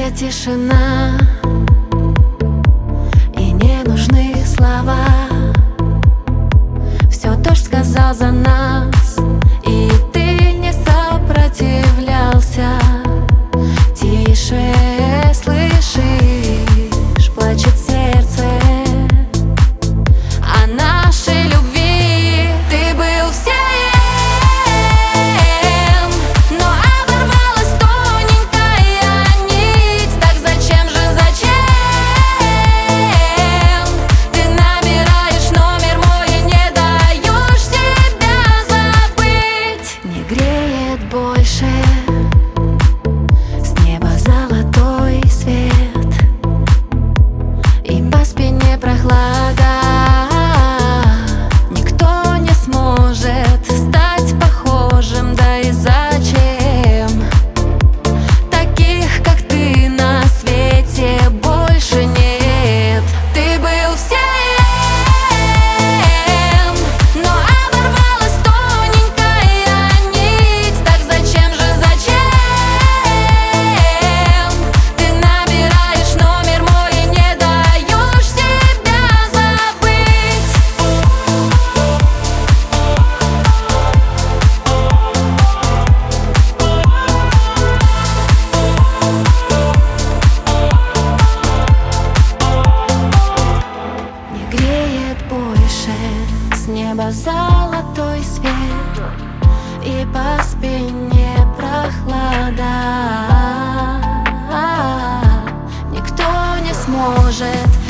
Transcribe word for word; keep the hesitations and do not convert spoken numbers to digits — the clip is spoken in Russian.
Полная тишина, и не нужны слова. Все дождь сказал за нас, и ты не сопротивлялся. Тише слышишь, плачет сердце о нашей любви. Ты был всем, но оборвалась тоненькая нить. Так зачем же, зачем ты набираешь номер мой и не даешь себя забыть? Не греет больше с неба золотой свет, и по спине прохлада. Никто не сможет стать похожим, да и зачем? Таких, как ты, на свете больше нет. Ты был всем, но оборвалась тоненькая нить. Так зачем же, зачем ты набираешь номер мой и не даешь себя забыть? Не греет больше с неба золотой свет, и по спине прохлада. Никто не сможет